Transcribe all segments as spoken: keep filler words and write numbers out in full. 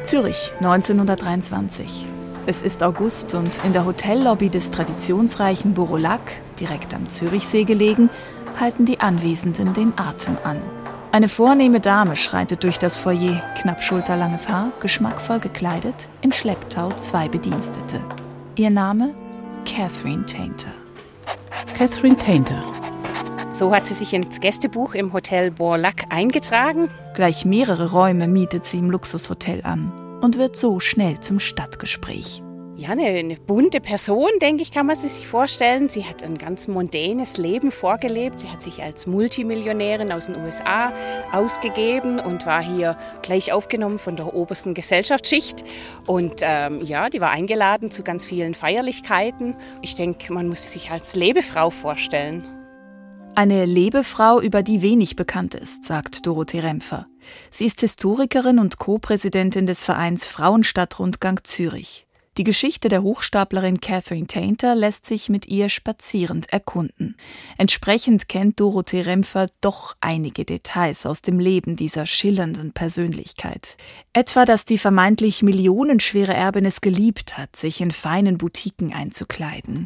Zürich, neunzehnhundertdreiundzwanzig. Es ist August und in der Hotellobby des traditionsreichen Bureau Lac, direkt am Zürichsee gelegen, halten die Anwesenden den Atem an. Eine vornehme Dame schreitet durch das Foyer, knapp schulterlanges Haar, geschmackvoll gekleidet, im Schlepptau zwei Bedienstete. Ihr Name? Catherine Tainter. Catherine Tainter. So hat sie sich ins Gästebuch im Hotel Bureau Lac eingetragen. Gleich mehrere Räume mietet sie im Luxushotel an und wird so schnell zum Stadtgespräch. Ja, eine, eine bunte Person, denke ich, kann man sie sich vorstellen. Sie hat ein ganz mondänes Leben vorgelebt. Sie hat sich als Multimillionärin aus den U S A ausgegeben und war hier gleich aufgenommen von der obersten Gesellschaftsschicht. Und ähm, ja, die war eingeladen zu ganz vielen Feierlichkeiten. Ich denke, man muss sie sich als Lebefrau vorstellen. Eine Lebefrau, über die wenig bekannt ist, sagt Dorothee Rempfer. Sie ist Historikerin und Co-Präsidentin des Vereins Frauenstadtrundgang Zürich. Die Geschichte der Hochstaplerin Catherine Tainter lässt sich mit ihr spazierend erkunden. Entsprechend kennt Dorothee Rempfer doch einige Details aus dem Leben dieser schillernden Persönlichkeit. Etwa, dass die vermeintlich millionenschwere Erbin es geliebt hat, sich in feinen Boutiquen einzukleiden.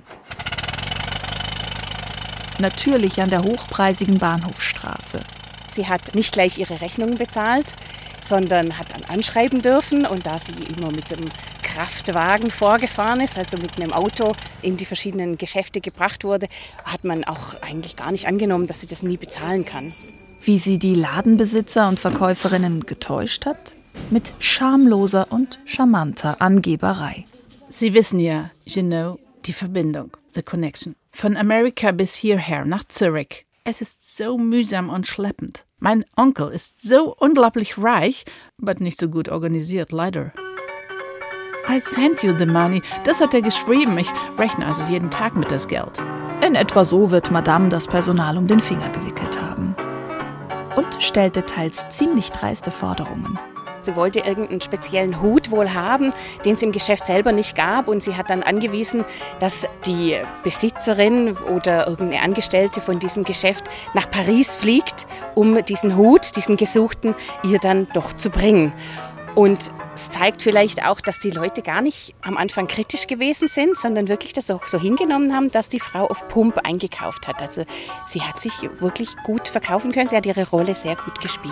Natürlich an der hochpreisigen Bahnhofstraße. Sie hat nicht gleich ihre Rechnungen bezahlt, sondern hat dann anschreiben dürfen. Und da sie immer mit dem Kraftwagen vorgefahren ist, also mit einem Auto in die verschiedenen Geschäfte gebracht wurde, hat man auch eigentlich gar nicht angenommen, dass sie das nie bezahlen kann. Wie sie die Ladenbesitzer und Verkäuferinnen getäuscht hat? Mit schamloser und charmanter Angeberei. Sie wissen ja, you know, die Verbindung, the connection. Von Amerika bis hierher nach Zürich. Es ist so mühsam und schleppend. Mein Onkel ist so unglaublich reich, aber nicht so gut organisiert, leider. I sent you the money. Das hat er geschrieben. Ich rechne also jeden Tag mit das Geld. In etwa so wird Madame das Personal um den Finger gewickelt haben. Und stellte teils ziemlich dreiste Forderungen. Sie wollte irgendeinen speziellen Hut wohl haben, den es im Geschäft selber nicht gab. Und sie hat dann angewiesen, dass die Besitzerin oder irgendeine Angestellte von diesem Geschäft nach Paris fliegt, um diesen Hut, diesen gesuchten, ihr dann doch zu bringen. Und es zeigt vielleicht auch, dass die Leute gar nicht am Anfang kritisch gewesen sind, sondern wirklich das auch so hingenommen haben, dass die Frau auf Pump eingekauft hat. Also sie hat sich wirklich gut verkaufen können, sie hat ihre Rolle sehr gut gespielt.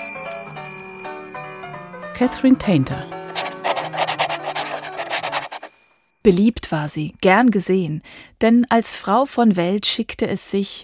Catherine Tainter. Beliebt war sie, gern gesehen, denn als Frau von Welt schickte es sich,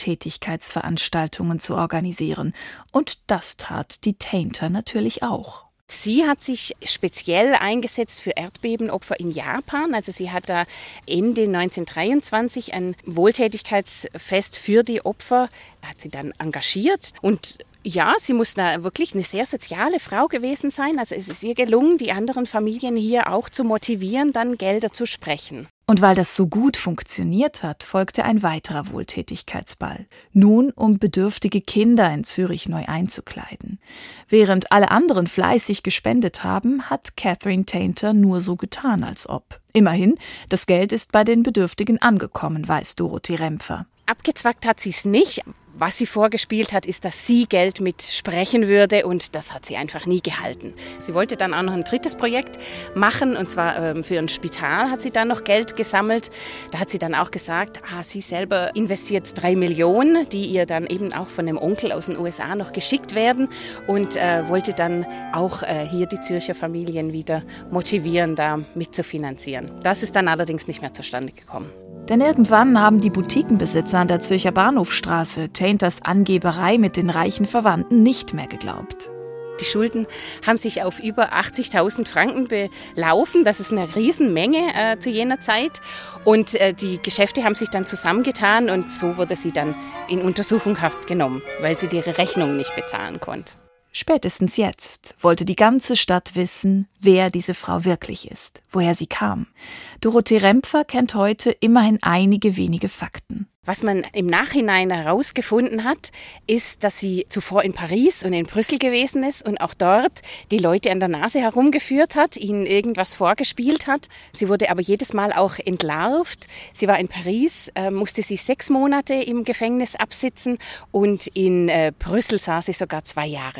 Wohltätigkeitsveranstaltungen zu organisieren. Und das tat die Tainter natürlich auch. Sie hat sich speziell eingesetzt für Erdbebenopfer in Japan. Also sie hat da Ende neunzehnhundertdreiundzwanzig ein Wohltätigkeitsfest für die Opfer, hat sie dann engagiert. Und ja, sie muss da wirklich eine sehr soziale Frau gewesen sein. Also es ist ihr gelungen, die anderen Familien hier auch zu motivieren, dann Gelder zu sprechen. Und weil das so gut funktioniert hat, folgte ein weiterer Wohltätigkeitsball. Nun, um bedürftige Kinder in Zürich neu einzukleiden. Während alle anderen fleißig gespendet haben, hat Catherine Tainter nur so getan, als ob. Immerhin, das Geld ist bei den Bedürftigen angekommen, weiß Dorothee Rempfer. Abgezwackt hat sie es nicht. Was sie vorgespielt hat, ist, dass sie Geld mitsprechen würde und das hat sie einfach nie gehalten. Sie wollte dann auch noch ein drittes Projekt machen und zwar ähm, für ein Spital hat sie dann noch Geld gesammelt. Da hat sie dann auch gesagt, ah, sie selber investiert drei Millionen, die ihr dann eben auch von einem Onkel aus den U S A noch geschickt werden und äh, wollte dann auch äh, hier die Zürcher Familien wieder motivieren, da mitzufinanzieren. Das ist dann allerdings nicht mehr zustande gekommen. Denn irgendwann haben die Boutiquenbesitzer an der Zürcher Bahnhofstraße Tainters Angeberei mit den reichen Verwandten nicht mehr geglaubt. Die Schulden haben sich auf über achtzigtausend Franken belaufen. Das ist eine Riesenmenge äh, zu jener Zeit. Und äh, die Geschäfte haben sich dann zusammengetan und so wurde sie dann in Untersuchungshaft genommen, weil sie ihre Rechnung nicht bezahlen konnte. Spätestens jetzt wollte die ganze Stadt wissen, wer diese Frau wirklich ist, woher sie kam. Dorothee Rempfer kennt heute immerhin einige wenige Fakten. Was man im Nachhinein herausgefunden hat, ist, dass sie zuvor in Paris und in Brüssel gewesen ist und auch dort die Leute an der Nase herumgeführt hat, ihnen irgendwas vorgespielt hat. Sie wurde aber jedes Mal auch entlarvt. Sie war in Paris, äh, musste sie sechs Monate im Gefängnis absitzen und in äh, Brüssel saß sie sogar zwei Jahre.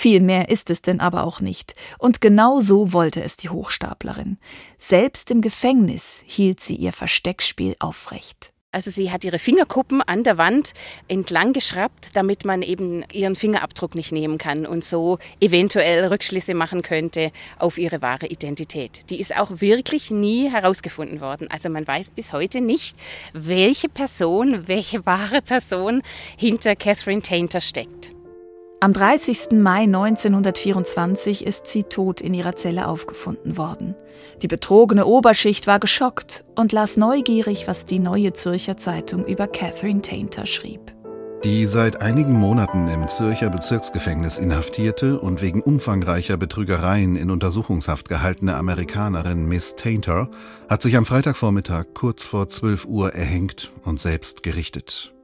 Viel mehr ist es denn aber auch nicht. Und genau so wollte es die Hochstaplerin. Selbst im Gefängnis hielt sie ihr Versteckspiel aufrecht. Also sie hat ihre Fingerkuppen an der Wand entlang geschraubt, damit man eben ihren Fingerabdruck nicht nehmen kann und so eventuell Rückschlüsse machen könnte auf ihre wahre Identität. Die ist auch wirklich nie herausgefunden worden. Also man weiß bis heute nicht, welche Person, welche wahre Person hinter Catherine Tainter steckt. Am dreißigsten Mai neunzehnhundertvierundzwanzig ist sie tot in ihrer Zelle aufgefunden worden. Die betrogene Oberschicht war geschockt und las neugierig, was die Neue Zürcher Zeitung über Catherine Tainter schrieb. Die seit einigen Monaten im Zürcher Bezirksgefängnis inhaftierte und wegen umfangreicher Betrügereien in Untersuchungshaft gehaltene Amerikanerin Miss Tainter hat sich am Freitagvormittag kurz vor zwölf Uhr erhängt und selbst gerichtet.